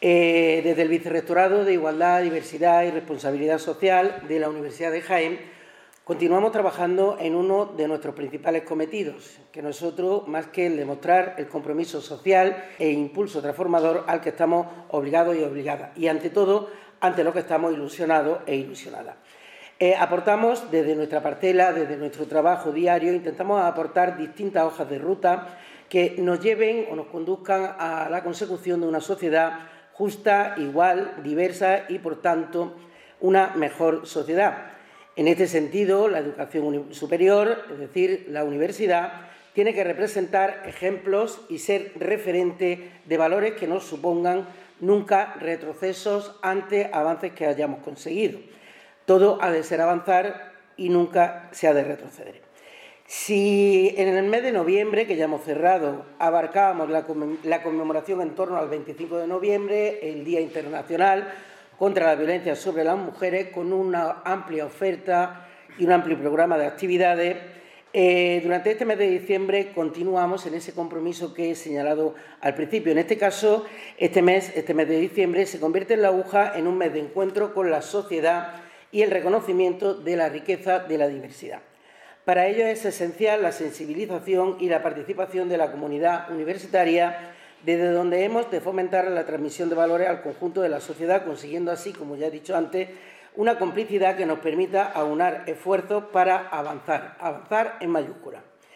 Desde el Vicerrectorado de Igualdad, Diversidad y Responsabilidad Social de la Universidad de Jaén continuamos trabajando en uno de nuestros principales cometidos, que nosotros, más que el demostrar el compromiso social e impulso transformador al que estamos obligados y obligadas, y ante todo, ante lo que estamos ilusionados e ilusionadas. Aportamos desde nuestra parcela, desde nuestro trabajo diario, intentamos aportar distintas hojas de ruta que nos lleven o nos conduzcan a la consecución de una sociedad justa, igual, diversa y, por tanto, una mejor sociedad. En este sentido, la educación superior, es decir, la universidad, tiene que representar ejemplos y ser referente de valores que no supongan nunca retrocesos ante avances que hayamos conseguido. Todo ha de ser avanzar y nunca se ha de retroceder. Si en el mes de noviembre, que ya hemos cerrado, abarcábamos la conmemoración en torno al 25 de noviembre, el Día Internacional contra la Violencia sobre las Mujeres, con una amplia oferta y un amplio programa de actividades, durante este mes de diciembre continuamos en ese compromiso que he señalado al principio. En este caso, este mes de diciembre se convierte en la aguja en un mes de encuentro con la sociedad y el reconocimiento de la riqueza de la diversidad. Para ello es esencial la sensibilización y la participación de la comunidad universitaria, desde donde hemos de fomentar la transmisión de valores al conjunto de la sociedad, consiguiendo así, como ya he dicho antes, una complicidad que nos permita aunar esfuerzos para avanzar en mayúsculas.